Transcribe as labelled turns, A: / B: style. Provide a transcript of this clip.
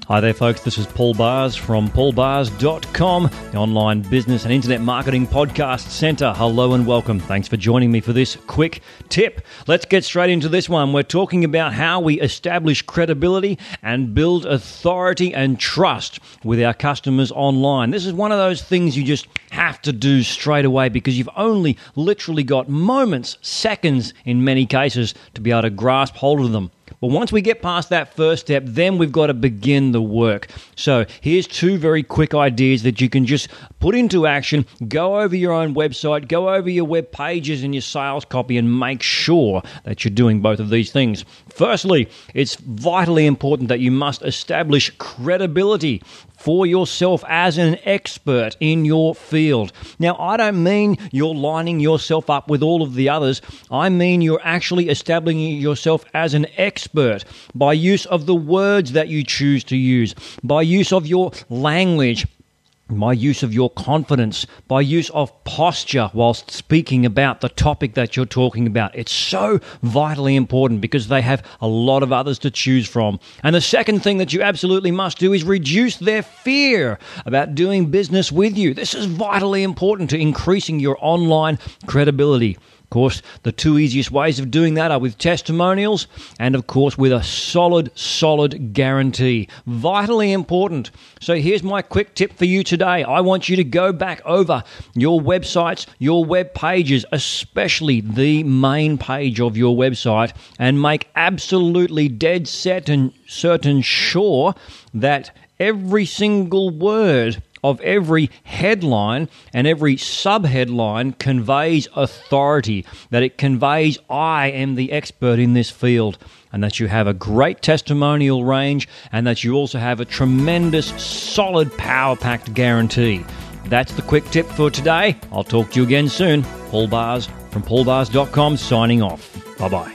A: Hi there, folks. This is Paul Bars from paulbars.com, the online business and internet marketing podcast center. Hello and welcome. Thanks for joining me for this quick tip. Let's get straight into this one. We're talking about how we establish credibility and build authority and trust with our customers online. This is one of those things you just have to do straight away because you've only literally got moments, seconds in many cases, to be able to grasp hold of them. But once we get past that first step, then we've got to begin the work. So here's two very quick ideas that you can just put into action. Go over your own website, go over your web pages and your sales copy and make sure that you're doing both of these things. Firstly, it's vitally important that you must establish credibility for yourself as an expert in your field. Now, I don't mean you're lining yourself up with all of the others. I mean you're actually establishing yourself as an expert by use of the words that you choose to use, by use of your language, by use of your confidence, by use of posture whilst speaking about the topic that you're talking about. It's so vitally important because they have a lot of others to choose from. And the second thing that you absolutely must do is reduce their fear about doing business with you. This is vitally important to increasing your online credibility. Of course, the two easiest ways of doing that are with testimonials and, of course, with a solid guarantee. Vitally important. So here's my quick tip for you today. I want you to go back over your websites, your web pages, especially the main page of your website, and make absolutely dead set and certain sure that every single word of every headline and every sub-headline conveys authority, that it conveys, I am the expert in this field, and that you have a great testimonial range, and that you also have a tremendous, solid, power-packed guarantee. That's the quick tip for today. I'll talk to you again soon. Paul Bars from paulbars.com signing off. Bye-bye.